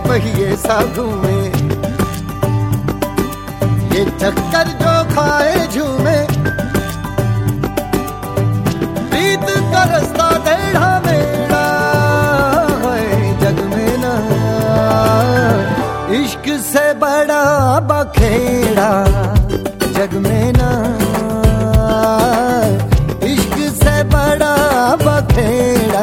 पहिए सा घूमे, ये चक्कर जो खाए झूमे, प्रीत का रास्ता टेढ़ा मेढ़ा है जग में ना, इश्क से बड़ा बखेड़ा जग में ना, इश्क से बड़ा बखेड़ा।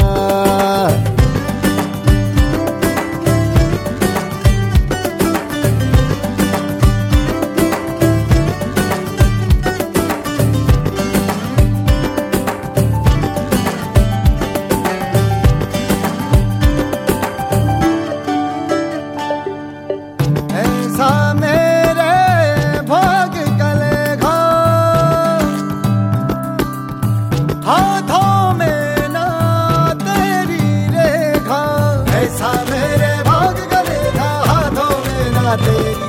ऐसा मेरे भाग का लेखा, हाथों में ना तेरी रेखा, ऐसा मेरे भाग का लेखा, हाथों में ना तेरी